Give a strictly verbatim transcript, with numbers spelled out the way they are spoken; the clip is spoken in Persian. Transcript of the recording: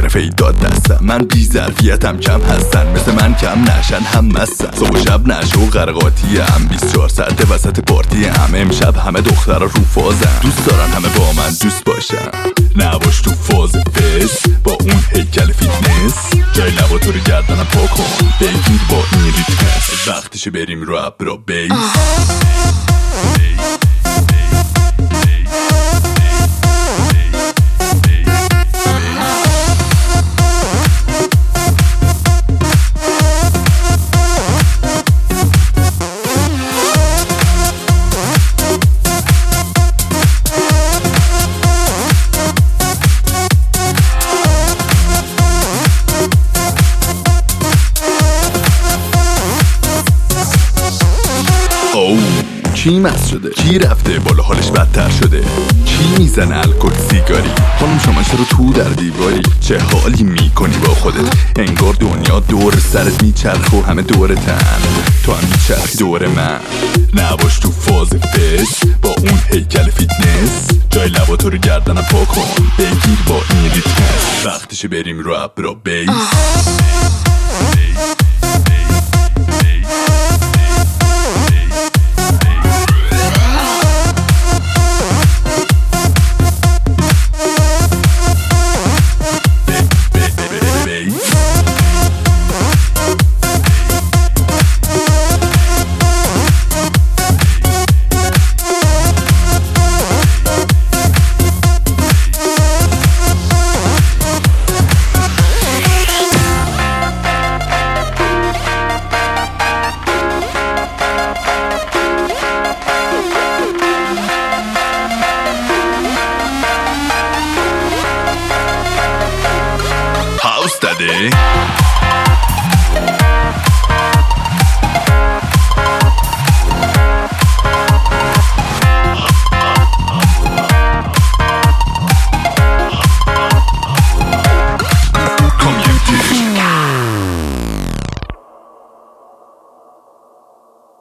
فید داد دستم. من بی ظرفیتم کم هستن، مثل من کم نشن هم مستن. صبح و شب نشه و غرقاتی هم، بیست و چهار ساعته وسط پارتی هم. امشب همه دخترها رو فازن، دوست دارن همه با من دوست باشن. نباش تو فاز فس با اون هیکل فیتنس، جای لبا تو رو گردنم پا کن بگیر با این ریتمس. وقتشه بریم رپ را بیس. کی مست شده؟ کی رفته بالا حالش بدتر شده؟ کی میزنه الکل سیگاری؟ خانم شما چرا تو در دیواری؟ چه حالی میکنی با خودت؟ انگار دنیا دور سرت میچرخه و همه دورتن، تو هم میچرخی دور من. نباش تو فاز فس با اون هیکل فیتنس، جای لبا تو رو گردنم پا کن بگیر با این ریتمس. وقتشه بریم رپ را بیس. Day.